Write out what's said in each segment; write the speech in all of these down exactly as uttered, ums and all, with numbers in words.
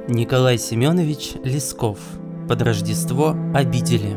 Николай Семенович Лесков. Под Рождество обидели.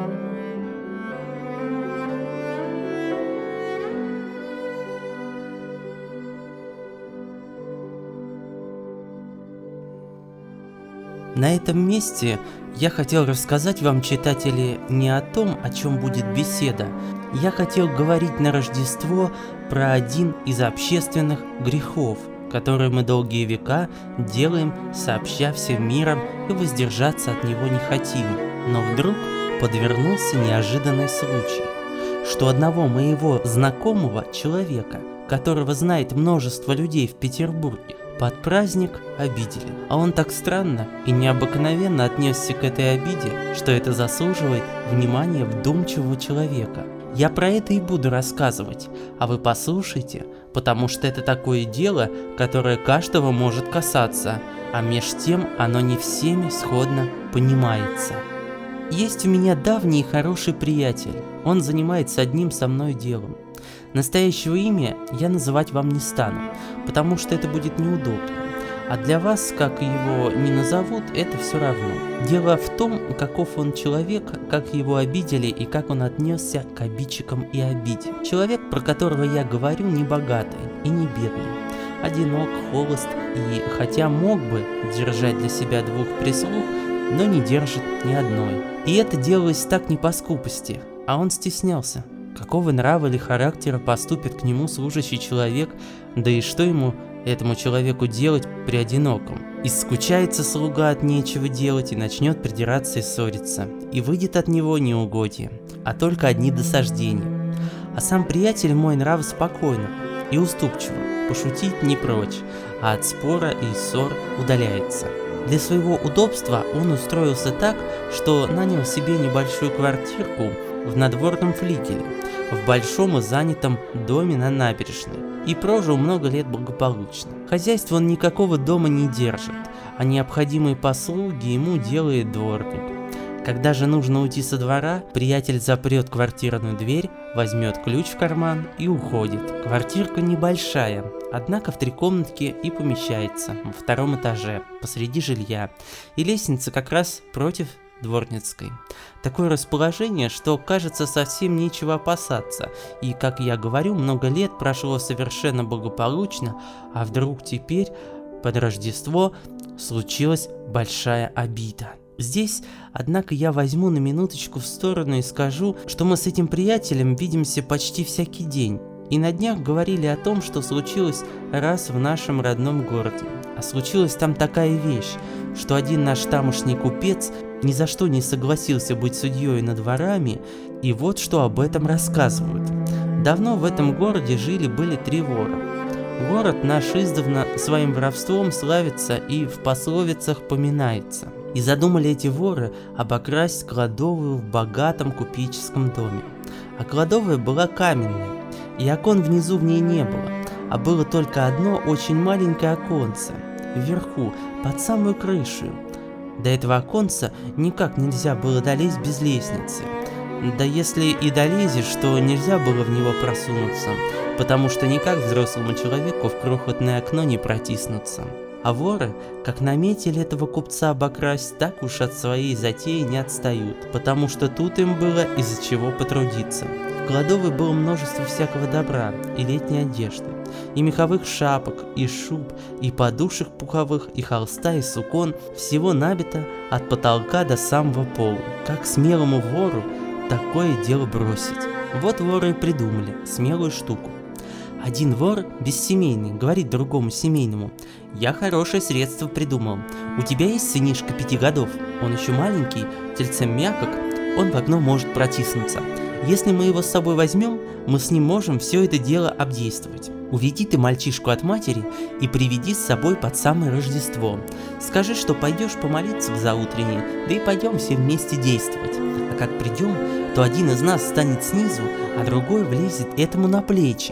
На этом месте я хотел рассказать вам, читатели, не о том, о чем будет беседа. Я хотел говорить на Рождество про один из общественных грехов, которые мы долгие века делаем сообща всем миром и воздержаться от него не хотим. Но вдруг подвернулся неожиданный случай, что одного моего знакомого человека, которого знает множество людей в Петербурге, под праздник обидели. А он так странно и необыкновенно отнесся к этой обиде, что это заслуживает внимания вдумчивого человека. Я про это и буду рассказывать, а вы послушайте, потому что это такое дело, которое каждого может касаться, а меж тем оно не всеми сходно понимается. Есть у меня давний и хороший приятель, он занимается одним со мной делом. Настоящего имя я называть вам не стану, потому что это будет неудобно. А для вас, как его не назовут, это все равно. Дело в том, каков он человек, как его обидели и как он отнесся к обидчикам и обиде. Человек, про которого я говорю, не богатый и не бедный. Одинок, холост и, хотя мог бы держать для себя двух прислуг, но не держит ни одной. И это делалось так не по скупости, а он стеснялся. Какого нрава или характера поступит к нему служащий человек, да и что ему, этому человеку, делать при одиноком? Исскучается слуга от нечего делать и начнет придираться и ссориться, и выйдет от него неугодие, а только одни досаждения. А сам приятель мой нрав спокойно и уступчиво, пошутить не прочь, а от спора и ссор удаляется. Для своего удобства он устроился так, что нанял себе небольшую квартирку в надворном флигеле, в большом и занятом доме на набережной, и прожил много лет благополучно. Хозяйство он никакого дома не держит, а необходимые послуги ему делает дворник. Когда же нужно уйти со двора, приятель запрет квартирную дверь, возьмет ключ в карман и уходит. Квартирка небольшая, однако в три комнатки и помещается, во втором этаже, посреди жилья, и лестница как раз против дворницкой. Такое расположение, что, кажется, совсем нечего опасаться, и, как я говорю, много лет прошло совершенно благополучно, а вдруг теперь, под Рождество, случилась большая обида. Здесь, однако, я возьму на минуточку в сторону и скажу, что мы с этим приятелем видимся почти всякий день, и на днях говорили о том, что случилось раз в нашем родном городе. А случилась там такая вещь, что один наш тамошний купец ни за что не согласился быть судьей над ворами, и вот что об этом рассказывают. Давно в этом городе жили-были три вора. Город наш издавна своим воровством славится и в пословицах поминается. И задумали эти воры обокрасть кладовую в богатом купеческом доме. А кладовая была каменная, и окон внизу в ней не было, а было только одно очень маленькое оконце, вверху, под самую крышу. До этого оконца никак нельзя было долезть без лестницы. Да если и долезешь, то нельзя было в него просунуться, потому что никак взрослому человеку в крохотное окно не протиснуться. А воры, как наметили этого купца обокрасть, так уж от своей затеи не отстают, потому что тут им было из-за чего потрудиться. В кладовой было множество всякого добра и летней одежды, и меховых шапок, и шуб, и подушек пуховых, и холста, и сукон, всего набито от потолка до самого пола. Как смелому вору такое дело бросить? Вот воры и придумали смелую штуку. Один вор, бессемейный, говорит другому семейному: «Я хорошее средство придумал. У тебя есть сынишка пяти годов? Он еще маленький, тельцем мягок, он в окно может протиснуться. Если мы его с собой возьмем, мы с ним можем все это дело обдействовать. Уведи ты мальчишку от матери и приведи с собой под самое Рождество. Скажи, что пойдешь помолиться к заутренне, да и пойдем все вместе действовать. А как придем, то один из нас станет снизу, а другой влезет этому на плечи.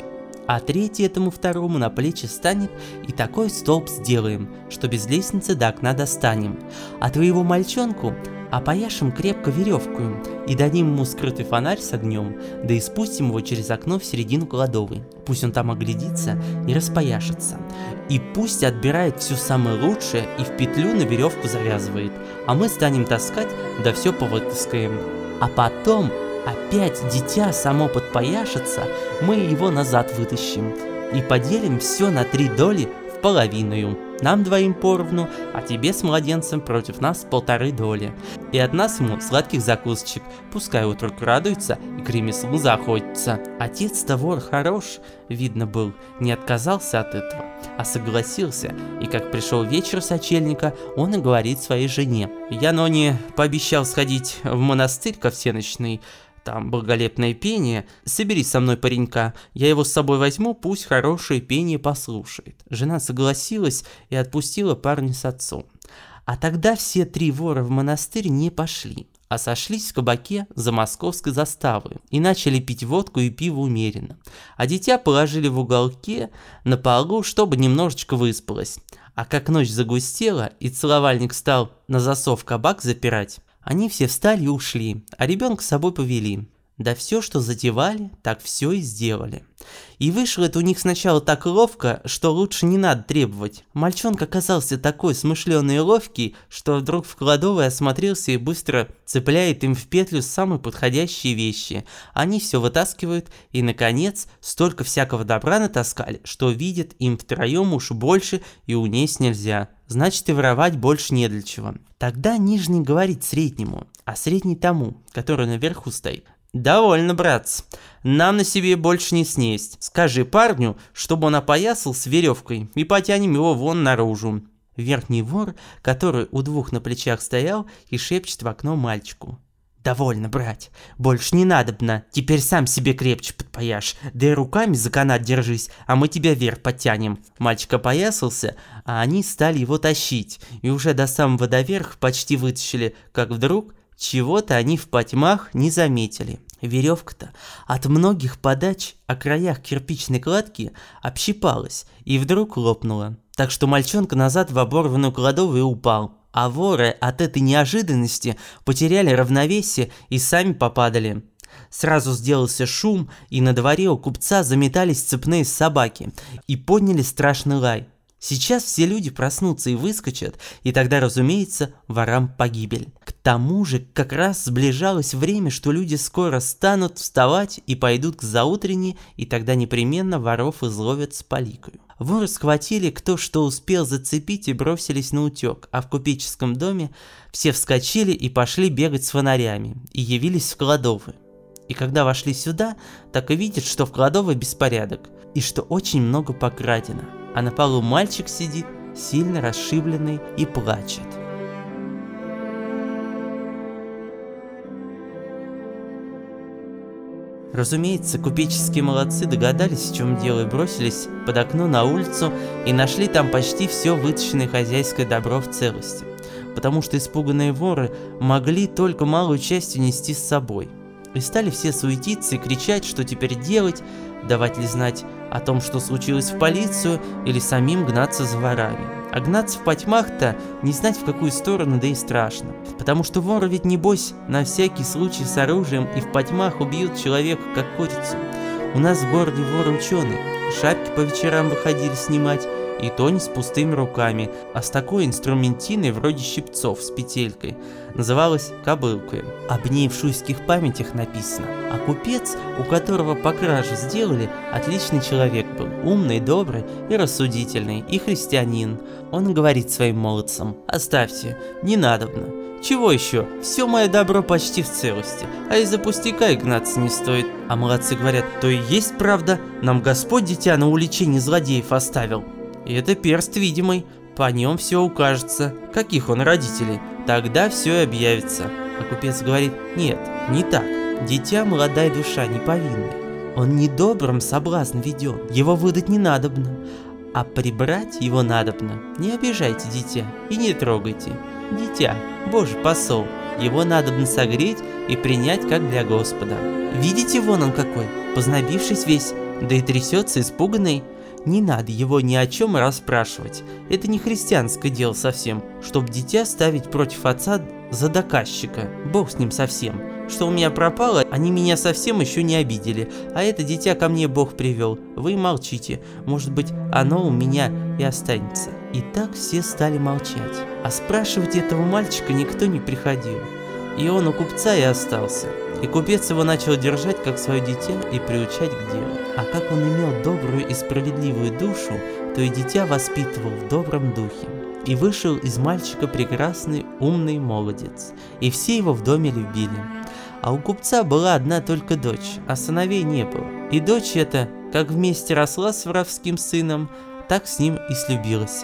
а третий этому второму на плечи станет, и такой столб сделаем, что без лестницы до окна достанем. А твоего мальчонку опояшем крепко веревкою, и дадим ему скрытый фонарь с огнем, да и спустим его через окно в середину кладовой. Пусть он там оглядится и распояшется. И пусть отбирает все самое лучшее и в петлю на веревку завязывает, а мы станем таскать, да все повытаскаем. А потом опять дитя само подпояшится, мы его назад вытащим и поделим все на три доли в половину. Нам двоим поровну, а тебе с младенцем против нас полторы доли. И от нас ему сладких закусочек, пускай утрок радуется и к ремеслу заохотится. Отец-то вор хорош, видно был, не отказался от этого, а согласился, и как пришел вечер сочельника, он и говорит своей жене: «Я, Ноне, пообещал сходить в монастырь ко всеночной, там благолепное пение, собери со мной паренька, я его с собой возьму, пусть хорошее пение послушает». Жена согласилась и отпустила парня с отцом. А тогда все три вора в монастырь не пошли, а сошлись в кабаке за московской заставой и начали пить водку и пиво умеренно. А дитя положили в уголке на полу, чтобы немножечко выспалось. А как ночь загустела и целовальник стал на засов кабак запирать, они все встали и ушли, а ребенка с собой повели. Да все, что затевали, так все и сделали. И вышло это у них сначала так ловко, что лучше не надо требовать. Мальчонка оказался такой смышленый и ловкий, что вдруг в кладовой осмотрелся и быстро цепляет им в петлю самые подходящие вещи. Они все вытаскивают, и, наконец, столько всякого добра натаскали, что видят им втроем уж больше и унесть нельзя. Значит, и воровать больше не для чего. Тогда нижний говорит среднему, а средний тому, который наверху стоит: «Довольно, братц, нам на себе больше не снесть. Скажи парню, чтобы он опоясал с веревкой, и потянем его вон наружу». Верхний вор, который у двух на плечах стоял, и шепчет в окно мальчику: «Довольно, брать, больше не надобно, теперь сам себе крепче подпояшь, да и руками за канат держись, а мы тебя вверх подтянем». Мальчик опоясался, а они стали его тащить, и уже до самого доверха почти вытащили, как вдруг чего-то они в потьмах не заметили. Веревка-то от многих подач о краях кирпичной кладки общипалась и вдруг лопнула, так что мальчонка назад в оборванную кладовую и упал. А воры от этой неожиданности потеряли равновесие и сами попадали. Сразу сделался шум, и на дворе у купца заметались цепные собаки и подняли страшный лай. Сейчас все люди проснутся и выскочат, и тогда, разумеется, ворам погибель. К тому же как раз сближалось время, что люди скоро станут вставать и пойдут к заутренне, и тогда непременно воров изловят с поликою. Воры схватили кто что успел зацепить и бросились на утек, а в купеческом доме все вскочили и пошли бегать с фонарями, и явились в кладовую. И когда вошли сюда, так и видят, что в кладовой беспорядок, и что очень много покрадено. А на полу мальчик сидит, сильно расшибленный, и плачет. Разумеется, купеческие молодцы догадались, в чем дело, и бросились под окно на улицу и нашли там почти все вытащенное хозяйское добро в целости, потому что испуганные воры могли только малую часть унести с собой. И стали все суетиться и кричать, что теперь делать, давать ли знать о том, что случилось, в полицию, или самим гнаться за ворами. А гнаться в потьмах-то не знать в какую сторону, да и страшно. Потому что воры ведь небось на всякий случай с оружием и в потьмах убьют человека, как курицу. У нас в городе воры ученые, шапки по вечерам выходили снимать, и то не с пустыми руками, а с такой инструментиной вроде щипцов с петелькой. Называлась кобылкой. Об ней в шуйских памятях написано. А купец, у которого по краже сделали, отличный человек был, умный, добрый и рассудительный, и христианин. Он говорит своим молодцам: «Оставьте, не надобно. Чего еще? Все мое добро почти в целости, а из-за пустяка и гнаться не стоит». А молодцы говорят: «То и есть правда, нам Господь дитя на уличение злодеев оставил. И это перст видимый, по нем все укажется, каких он родителей, тогда все и объявится». А купец говорит: «Нет, не так, дитя молодая душа, не повинная. Он недобрым соблазн веден, его выдать не надобно, а прибрать его надобно. Не обижайте дитя и не трогайте. Дитя, Божий посол, его надобно согреть и принять как для Господа. Видите, вон он какой, познобившись весь, да и трясется испуганный. Не надо его ни о чем расспрашивать. Это не христианское дело совсем, чтоб дитя ставить против отца за доказчика. Бог с ним совсем. Что у меня пропало, они меня совсем еще не обидели. А это дитя ко мне Бог привел. Вы молчите. Может быть, оно у меня и останется. И так все стали молчать. А спрашивать этого мальчика никто не приходил. И он у купца и остался. И купец его начал держать как свое дитя и приучать к делу. А как он имел добрую и справедливую душу, то и дитя воспитывал в добром духе. И вышел из мальчика прекрасный, умный молодец. И все его в доме любили. А у купца была одна только дочь, а сыновей не было. И дочь эта, как вместе росла с воровским сыном, так с ним и слюбилась.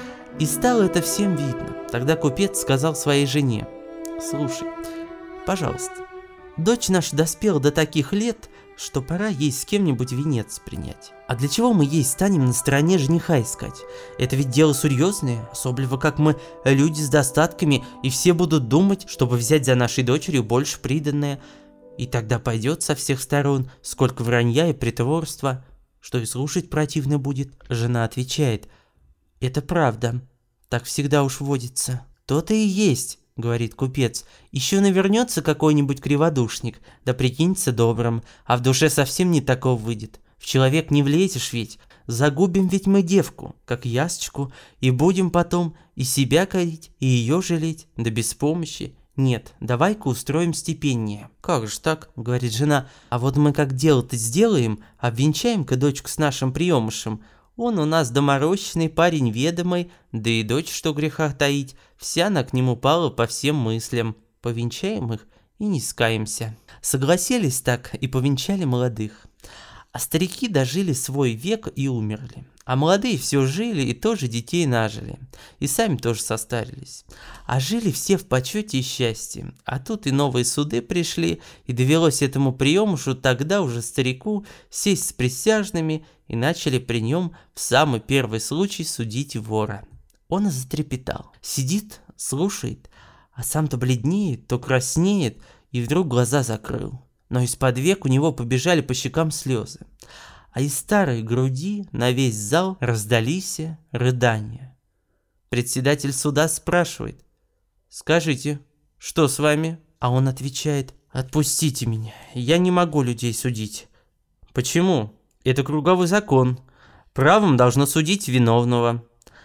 И стало это всем видно. Тогда купец сказал своей жене: «Слушай, пожалуйста, дочь наша доспела до таких лет, что пора ей с кем-нибудь венец принять. А для чего мы ей станем на стороне жениха искать? Это ведь дело серьезное, особливо как мы люди с достатками, и все будут думать, чтобы взять за нашей дочерью больше приданное. И тогда пойдет со всех сторон сколько вранья и притворства, что и слушать противно будет». Жена отвечает: «Это правда, так всегда уж водится». «То-то и есть», — говорит купец, — «еще навернется какой-нибудь криводушник, да прикинется добрым, а в душе совсем не такого выйдет. В человек не влезешь ведь, загубим ведь мы девку, как ясочку, и будем потом и себя корить, и ее жалеть, да без помощи. Нет, давай-ка устроим степеннее». «Как же так?» — говорит жена, «а вот мы как дело-то сделаем, обвенчаем-ка дочку с нашим приемышем. Он у нас доморощенный парень ведомый, да и дочь, что греха таить, вся она к нему пала по всем мыслям. Повенчаем их и не скаемся». Согласились так и повенчали молодых. А старики дожили свой век и умерли. А молодые все жили и тоже детей нажили. И сами тоже состарились. А жили все в почете и счастье. А тут и новые суды пришли, и довелось этому приемушу тогда уже старику сесть с присяжными, и начали при нем в самый первый случай судить вора. Он и затрепетал. Сидит, слушает, а сам то бледнеет, то краснеет, и вдруг глаза закрыл. Но из-под век у него побежали по щекам слезы. А из старой груди на весь зал раздались рыдания. Председатель суда спрашивает: «Скажите, что с вами?» А он отвечает: «Отпустите меня, я не могу людей судить». «Почему? Это круговой закон. Правом должно судить виновного».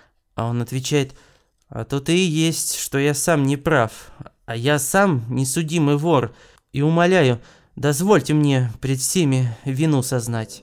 А он отвечает: «А то-то и есть, что я сам не прав, а я сам несудимый вор, и умоляю, дозвольте мне пред всеми вину сознать».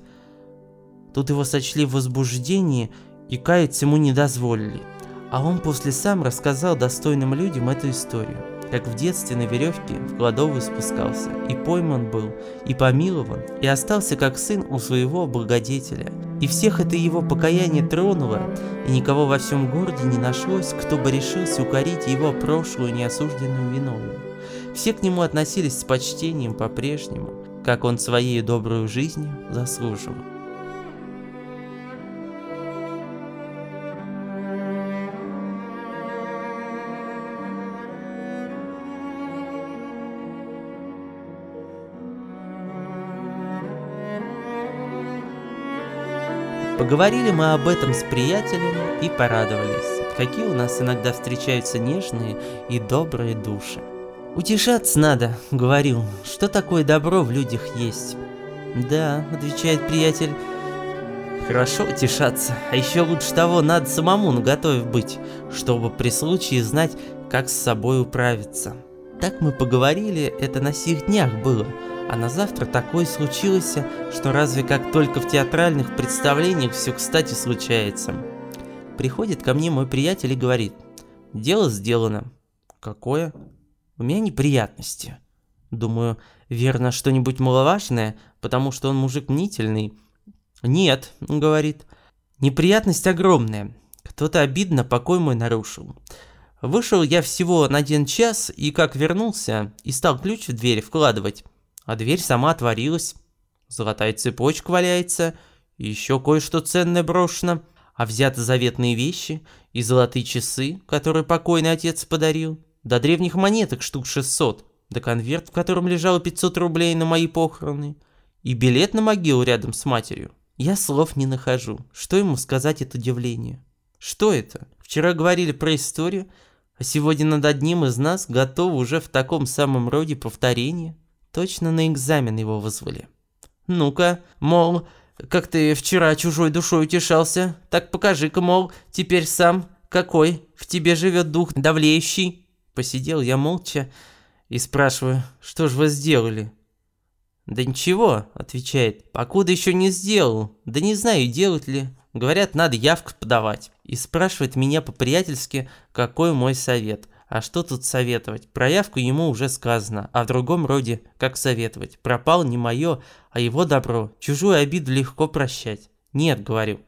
Тут его сочли в возбуждении и каяться ему не дозволили. А он после сам рассказал достойным людям эту историю, как в детстве на веревке в кладовую спускался, и пойман был, и помилован, и остался как сын у своего благодетеля. И всех это его покаяние тронуло, и никого во всем городе не нашлось, кто бы решился укорить его прошлую неосужденную виновную. Все к нему относились с почтением по-прежнему, как он своей доброй жизнью заслуживал. Поговорили мы об этом с приятелями и порадовались, какие у нас иногда встречаются нежные и добрые души. «Утешаться надо», — говорил, — «что такое добро в людях есть». «Да», — отвечает приятель, — «хорошо утешаться, а еще лучше того надо самому наготове быть, чтобы при случае знать, как с собой управиться». Так мы поговорили, это на сих днях было. А на завтра такое случилось, что разве как только в театральных представлениях все кстати случается. Приходит ко мне мой приятель и говорит: «Дело сделано». «Какое?» «У меня неприятности». Думаю, верно, что-нибудь маловажное, потому что он мужик мнительный. «Нет», — он говорит, — «неприятность огромная. Кто-то обидно покой мой нарушил. Вышел я всего на один час, и как вернулся, и стал ключ в дверь вкладывать, а дверь сама отворилась. Золотая цепочка валяется, и еще кое-что ценное брошено, а взяты заветные вещи и золотые часы, которые покойный отец подарил, до древних монеток штук шестьсот, да конверт, в котором лежало пятьсот рублей на мои похороны, и билет на могилу рядом с матерью. Я слов не нахожу. Что ему сказать от удивления? Что это? Вчера говорили про историю, а сегодня над одним из нас готовы уже в таком самом роде повторение. Точно на экзамен его вызвали. Ну-ка, мол, как ты вчера чужой душой утешался, так покажи-ка, мол, теперь сам какой в тебе живет дух давлеющий. Посидел я молча и спрашиваю, что ж вы сделали? Да ничего, отвечает, покуда еще не сделал, да не знаю, делать ли. Говорят, надо явку подавать. И спрашивает меня по-приятельски, какой мой совет. А что тут советовать? Про явку ему уже сказано, а в другом роде, как советовать? Пропал не мое, а его добро. Чужую обиду легко прощать. Нет, говорю,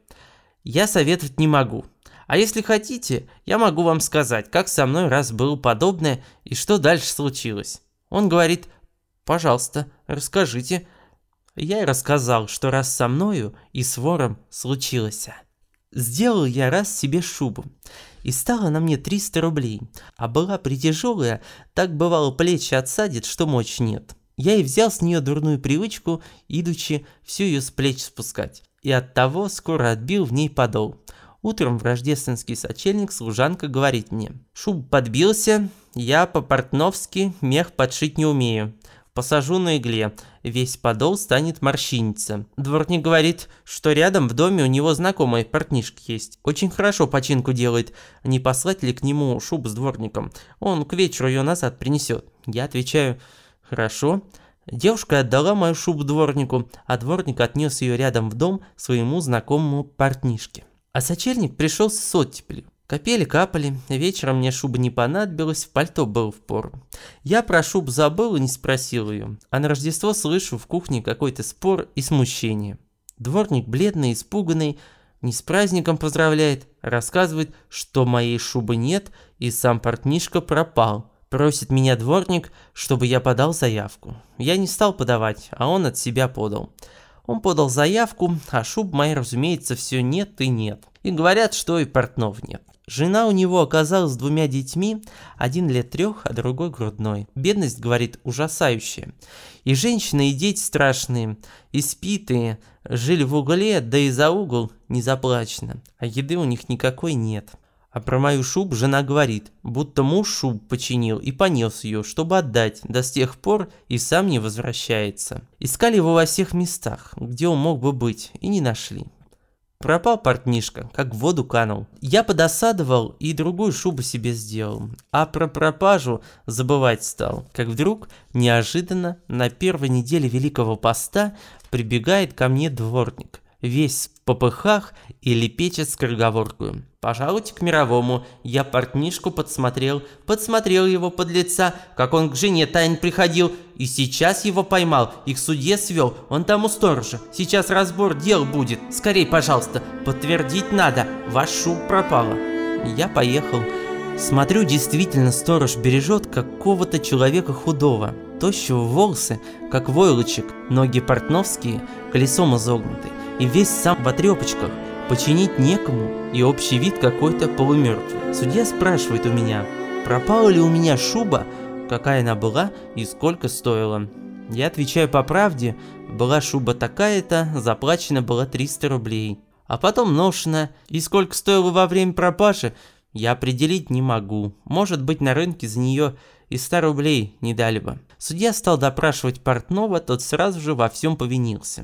я советовать не могу. А если хотите, я могу вам сказать, как со мной раз было подобное и что дальше случилось. Он говорит, пожалуйста, расскажите. Я и рассказал, что раз со мною и с вором случилось. Сделал я раз себе шубу, и стала она мне триста рублей, а была притяжелая, так бывало плечи отсадит, что мочи нет. Я и взял с нее дурную привычку, идучи всю ее с плеч спускать, и оттого скоро отбил в ней подол. Утром в рождественский сочельник служанка говорит мне, шуб подбился, я по-портновски мех подшить не умею. Посажу на игле, весь подол станет морщиниться. Дворник говорит, что рядом в доме у него знакомый портнишка есть. Очень хорошо починку делает. Не послать ли к нему шубу с дворником? Он к вечеру ее назад принесет. Я отвечаю, хорошо. Девушка отдала мою шубу дворнику, а дворник отнес ее рядом в дом своему знакомому портнишке. А сочельник пришел с оттепелью. Капели капали, вечером мне шуба не понадобилась, в пальто был впору. Я про шубу забыл и не спросил ее, а на Рождество слышу в кухне какой-то спор и смущение. Дворник бледный, испуганный, не с праздником поздравляет, рассказывает, что моей шубы нет и сам портнишка пропал. Просит меня дворник, чтобы я подал заявку. Я не стал подавать, а он от себя подал. Он подал заявку, а шуб моей, разумеется, все нет и нет. И говорят, что и портнов нет. Жена у него оказалась с двумя детьми, один лет трех, а другой грудной. Бедность, говорит, ужасающая. И женщины, и дети страшные, испитые, жили в угле, да и за угол не заплачено, а еды у них никакой нет. А про мою шубу жена говорит, будто муж шубу починил и понес ее, чтобы отдать, да с тех пор и сам не возвращается. Искали его во всех местах, где он мог бы быть, и не нашли. Пропал портнишка, как в воду канул. Я подосадовал и другую шубу себе сделал, а про пропажу забывать стал, как вдруг, неожиданно, на первой неделе Великого Поста прибегает ко мне дворник, весь в попыхах и лепечет скороговоркую. Пожалуйте к мировому, я портнишку подсмотрел, подсмотрел его подлеца, как он к жене тайн приходил, и сейчас его поймал, и к суде свел, он там у сторожа, сейчас разбор дел будет, скорей, пожалуйста, подтвердить надо, ваш шуб пропала. Я поехал, смотрю, действительно сторож бережет какого-то человека худого, тощего, волосы, как войлочек, ноги портновские, колесом изогнуты, и весь сам в отрепочках. Починить некому, и общий вид какой-то полумертвый. Судья спрашивает у меня, пропала ли у меня шуба, какая она была и сколько стоила. Я отвечаю по правде, была шуба такая-то, заплачена была триста рублей. А потом ношена, и сколько стоила во время пропажи, я определить не могу. Может быть, на рынке за нее и ста рублей не дали бы. Судья стал допрашивать портного, тот сразу же во всем повинился.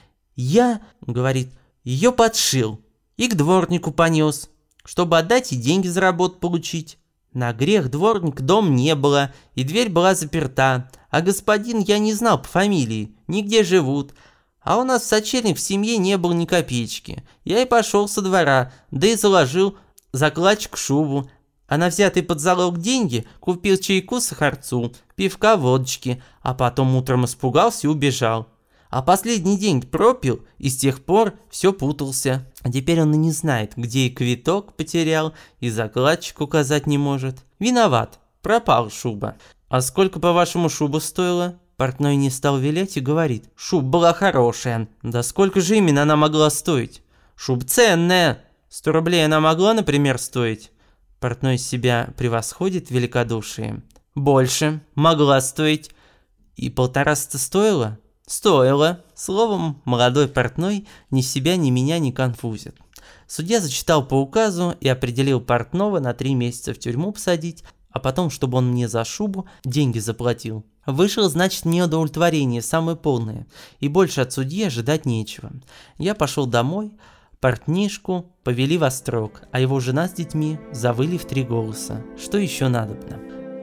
Я, говорит, ее подшил и к дворнику понес, чтобы отдать и деньги за работу получить. На грех дворник дом не было, и дверь была заперта, а господин я не знал по фамилии, нигде живут. А у нас в сочельник в семье не было ни копеечки. Я и пошел со двора, да и заложил закладчик шубу, а на взятый под залог деньги купил чайку сахарцу, пивка, водочки, а потом утром испугался и убежал. А последний день пропил, и с тех пор все путался. А теперь он и не знает, где и квиток потерял, и закладчик указать не может. Виноват, пропал шуба. А сколько, по-вашему, шуба стоила? Портной не стал вилять и говорит, шуба была хорошая. Да сколько же именно она могла стоить? Шуба ценная. Сто рублей она могла, например, стоить? Портной себя превосходит в великодушии. Больше. Могла стоить. И полтораста стоила? Стоило. Словом, молодой портной ни себя, ни меня не конфузит. Судья зачитал по указу и определил портного на три месяца в тюрьму посадить, а потом, чтобы он мне за шубу деньги заплатил. Вышел, значит, мне удовлетворение самое полное, и больше от судьи ожидать нечего. Я пошел домой, портнишку повели во строк, а его жена с детьми завыли в три голоса. Что еще надобно?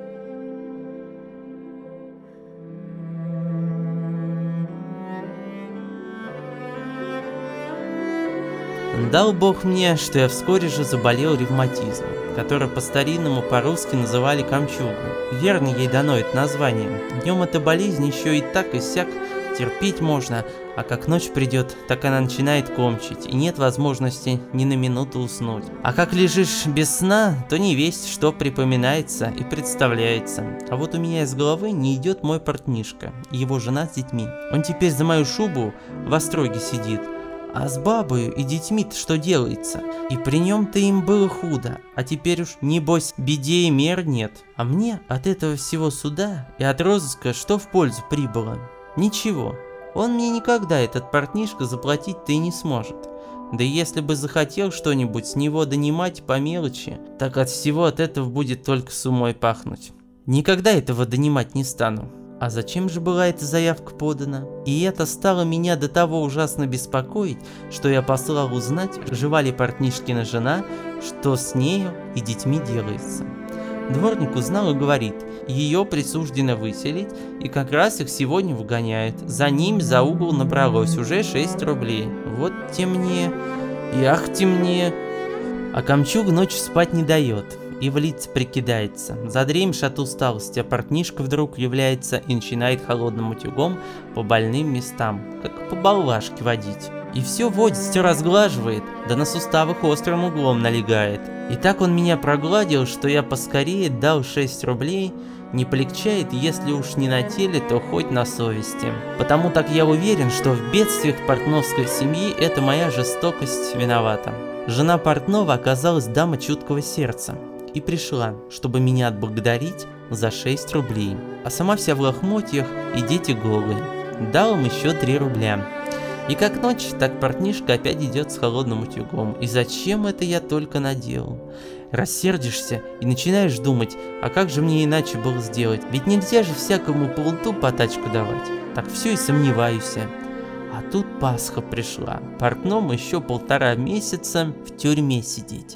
Дал Бог мне, что я вскоре же заболел ревматизмом, который по-старинному по-русски называли камчугу. Верно ей дано это название. Днем эта болезнь еще и так и сяк терпеть можно, а как ночь придет, так она начинает комчить, и нет возможности ни на минуту уснуть. А как лежишь без сна, то не весть, что припоминается и представляется. А вот у меня из головы не идет мой портнишка и его жена с детьми. Он теперь за мою шубу в остроге сидит. А с бабою и детьми-то что делается? И при нем-то им было худо, а теперь уж, небось, беде и мер нет. А мне от этого всего суда и от розыска что в пользу прибыло? Ничего. Он мне никогда, этот портнишка, заплатить-то и не сможет. Да и если бы захотел что-нибудь с него донимать по мелочи, так от всего от этого будет только с умой пахнуть. Никогда этого донимать не стану. А зачем же была эта заявка подана? И это стало меня до того ужасно беспокоить, что я послал узнать, жива ли портнишкина жена, что с нею и детьми делается. Дворник узнал и говорит, ее присуждено выселить, и как раз их сегодня выгоняют. За ним за угол набралось уже шесть рублей. Вот темнее, и ах темнее. А камчуг ночью спать не дает. И в лица прикидается. Задремишь от усталости, а портнишка вдруг является и начинает холодным утюгом по больным местам, как по баллашке водить. И все водит, все разглаживает, да на суставах острым углом налегает. И так он меня прогладил, что я поскорее дал шесть рублей, не полегчает, если уж не на теле, то хоть на совести. Потому так я уверен, что в бедствиях портновской семьи это моя жестокость виновата. Жена портного оказалась дама чуткого сердца и пришла, чтобы меня отблагодарить за шесть рублей, а сама вся в лохмотьях и дети голые. Дал им еще три рубля. И как ночь, так портнишка опять идет с холодным утюгом. И зачем это я только наделал? Рассердишься и начинаешь думать, а как же мне иначе было сделать? Ведь нельзя же всякому плуту по тачку давать. Так все и сомневаюсь. А тут Пасха пришла. Портному еще полтора месяца в тюрьме сидеть.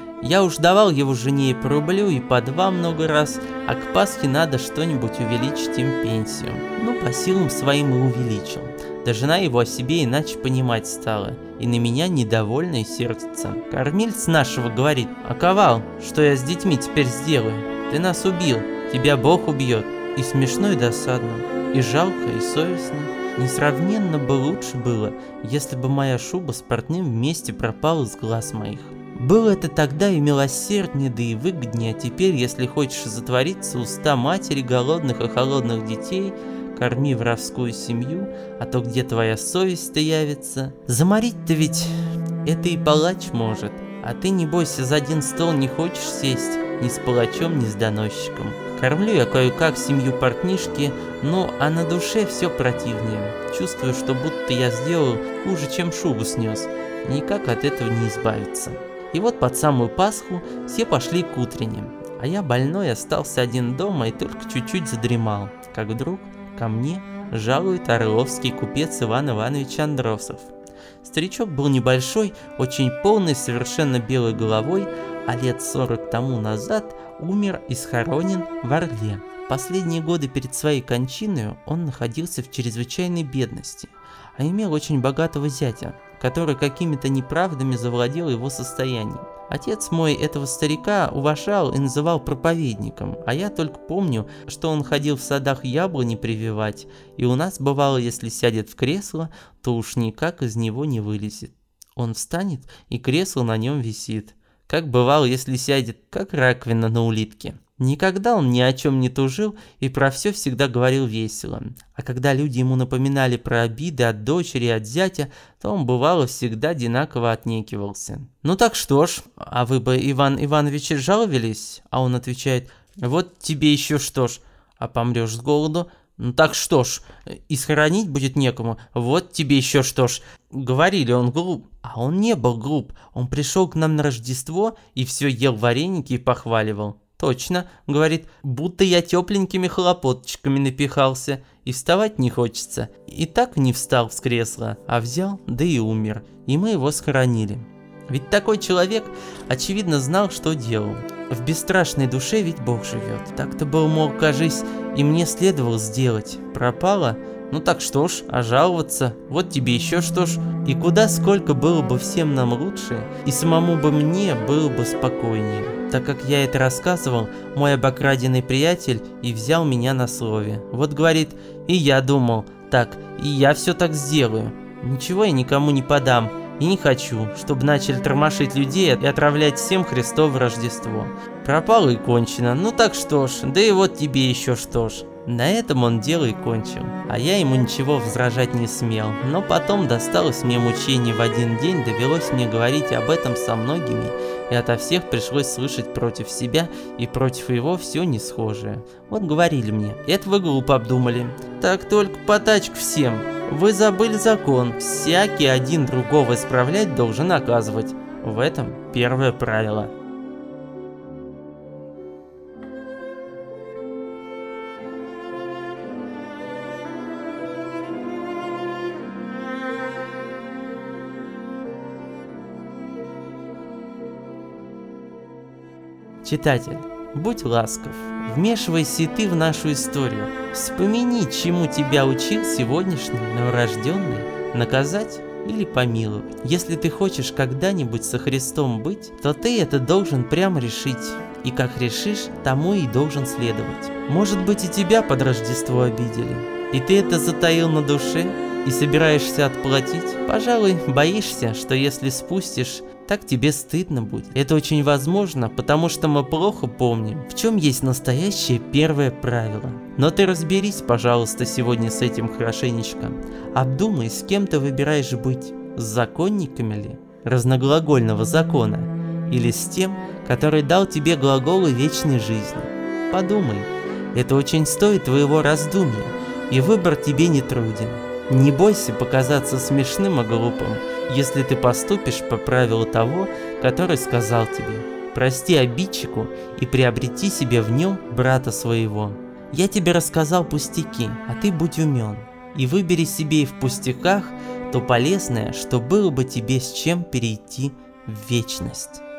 Я уж давал его жене и по рублю, и по два много раз, а к Пасхе надо что-нибудь увеличить им пенсию. Ну, по силам своим и увеличил. Да жена его о себе иначе понимать стала, и на меня недовольно и сердится. Кормильц нашего говорит, аковал, что я с детьми теперь сделаю? Ты нас убил, тебя Бог убьет. И смешно, и досадно, и жалко, и совестно. Несравненно бы лучше было, если бы моя шуба с портным вместе пропала с глаз моих. Было это тогда и милосерднее, да и выгоднее, а теперь, если хочешь затвориться уста матери голодных и холодных детей, корми воровскую семью, а то где твоя совесть-то явится. Заморить-то ведь это и палач может, а ты, не бойся, за один стол не хочешь сесть ни с палачом, ни с доносчиком. Кормлю я кое-как семью портнишки, ну а на душе все противнее. Чувствую, что будто я сделал хуже, чем шубу снес, и никак от этого не избавиться. И вот под самую Пасху все пошли к утренним, а я больной остался один дома и только чуть-чуть задремал, как вдруг ко мне жалует орловский купец Иван Иванович Андросов. Старичок был небольшой, очень полный, совершенно белой головой, а лет сорок тому назад умер и схоронен в Орле. Последние годы перед своей кончиной он находился в чрезвычайной бедности, а имел очень богатого зятя, который какими-то неправдами завладел его состоянием. Отец мой этого старика уважал и называл проповедником, а я только помню, что он ходил в садах яблони прививать, и у нас бывало, если сядет в кресло, то уж никак из него не вылезет. Он встанет, и кресло на нем висит. Как бывало, если сядет, как раковина на улитке. Никогда он ни о чем не тужил и про все всегда говорил весело. А когда люди ему напоминали про обиды от дочери и от зятя, то он бывало всегда одинаково отнекивался. «Ну так что ж, а вы бы, Иван Иванович, жаловались?» А он отвечает, «Вот тебе еще что ж, а помрешь с голоду, Ну так что ж, и схоронить будет некому, вот тебе еще что ж. Говорили, он глуп, а он не был глуп, он пришел к нам на Рождество и все ел вареники и похваливал. Точно, говорит, будто я тепленькими хлопоточками напихался, и вставать не хочется. И так не встал с кресла, а взял, да и умер, и мы его схоронили. Ведь такой человек, очевидно, знал, что делал. В бесстрашной душе ведь Бог живет. Так-то был, мол, кажись, и мне следовало сделать. Пропало? Ну так что ж, а жаловаться? Вот тебе еще что ж. И куда сколько было бы всем нам лучше, и самому бы мне было бы спокойнее. Так как я это рассказывал, мой обокраденный приятель и взял меня на слове. Вот говорит, и я думал, так, и я все так сделаю. Ничего я никому не подам. И не хочу, чтобы начали тормошить людей и отравлять всем Христово Рождество. Пропало и кончено, ну так что ж, да и вот тебе еще что ж. На этом он дело и кончил, а я ему ничего возражать не смел. Но потом досталось мне мучений в один день, довелось мне говорить об этом со многими, и ото всех пришлось слышать против себя и против его все несхожее. Вот говорили мне, это вы глупо обдумали, так только потачку всем. Вы забыли закон, всякий один другого исправлять должен наказывать. В этом первое правило. Читатель, будь ласков, вмешивайся и ты в нашу историю. Вспомини, чему тебя учил сегодняшний новорожденный, наказать или помиловать. Если ты хочешь когда-нибудь со Христом быть, то ты это должен прямо решить. И как решишь, тому и должен следовать. Может быть, и тебя под Рождество обидели, и ты это затаил на душе, и собираешься отплатить. Пожалуй, боишься, что если спустишь, так тебе стыдно будет. Это очень возможно, потому что мы плохо помним, в чем есть настоящее первое правило. Но ты разберись, пожалуйста, сегодня с этим хорошенечко. Обдумай, с кем ты выбираешь быть. С законниками ли разноглагольного закона? Или с тем, который дал тебе глаголы вечной жизни? Подумай, это очень стоит твоего раздумья, и выбор тебе не труден. Не бойся показаться смешным и глупым, если ты поступишь по правилу того, который сказал тебе. Прости обидчику и приобрети себе в нем брата своего. Я тебе рассказал пустяки, а ты будь умен, и выбери себе и в пустяках то полезное, что было бы тебе с чем перейти в вечность.